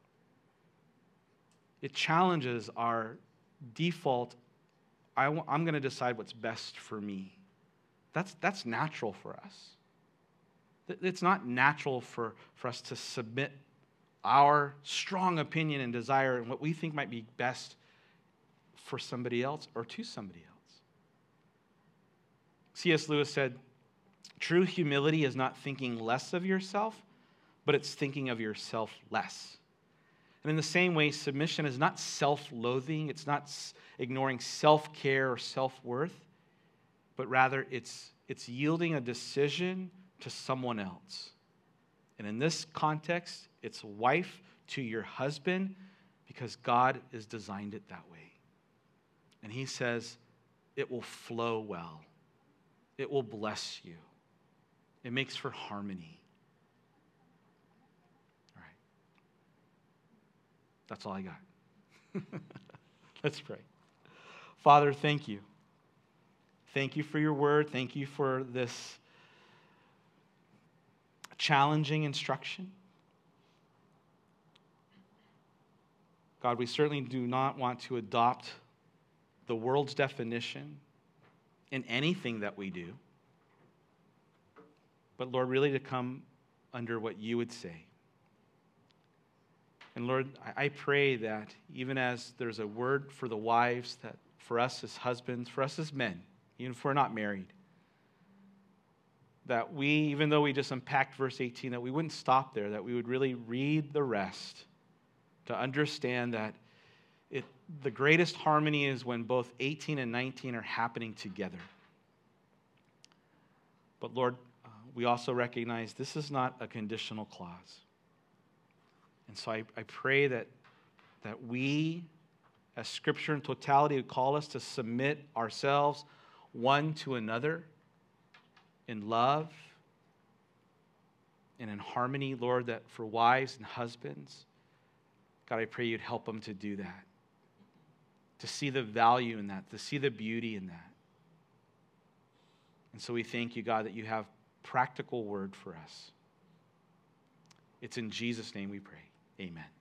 It challenges our default, I w- I'm going to decide what's best for me. That's, that's natural for us. It's not natural for, for us to submit our strong opinion and desire and what we think might be best for somebody else or to somebody else. C S Lewis said, true humility is not thinking less of yourself, but it's thinking of yourself less. And in the same way, submission is not self-loathing. It's not ignoring self-care or self-worth, but rather it's, it's yielding a decision to someone else. And in this context, it's wife to your husband because God has designed it that way. And he says, it will flow well. It will bless you. It makes for harmony. All right. That's all I got. Let's pray. Father, thank you. Thank you for your word. Thank you for this challenging instruction. God, we certainly do not want to adopt the world's definition in anything that we do. But Lord, really to come under what you would say. And Lord, I pray that even as there's a word for the wives, that for us as husbands, for us as men, even if we're not married, that we, even though we just unpacked verse eighteen, that we wouldn't stop there, that we would really read the rest to understand that it, the greatest harmony is when both eighteen and nineteen are happening together. But Lord, uh, we also recognize this is not a conditional clause. And so I, I pray that, that we, as Scripture in totality would call us to submit ourselves one to another in love and in harmony, Lord, that for wives and husbands, God, I pray you'd help them to do that, to see the value in that, to see the beauty in that. And so we thank you, God, that you have practical word for us. It's in Jesus' name we pray. Amen.